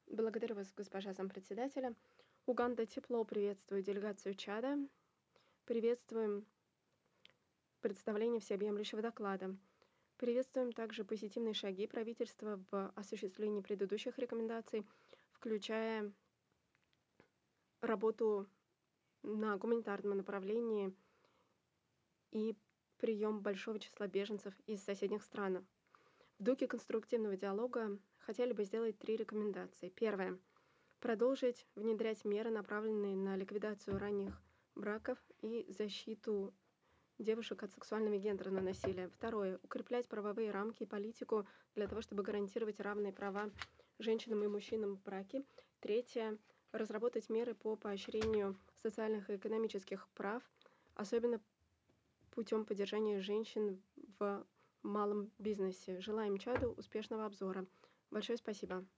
Благодарю вас, госпожа зампредседателя. Уганда тепло приветствует делегацию Чада. Приветствуем представление всеобъемлющего доклада. Приветствуем также позитивные шаги правительства в осуществлении предыдущих рекомендаций, включая работу на гуманитарном направлении и прием большого числа беженцев из соседних стран. В духе конструктивного диалога хотели бы сделать 3 рекомендации. Первое. Продолжить внедрять меры, направленные на ликвидацию ранних браков и защиту девушек от сексуального и гендерного насилия. Второе. Укреплять правовые рамки и политику для того, чтобы гарантировать равные права женщинам и мужчинам в браке. Третье. Разработать меры по поощрению социальных и экономических прав, особенно путем поддержания женщин в малом бизнесе. Желаем Чаду успешного обзора. Большое спасибо.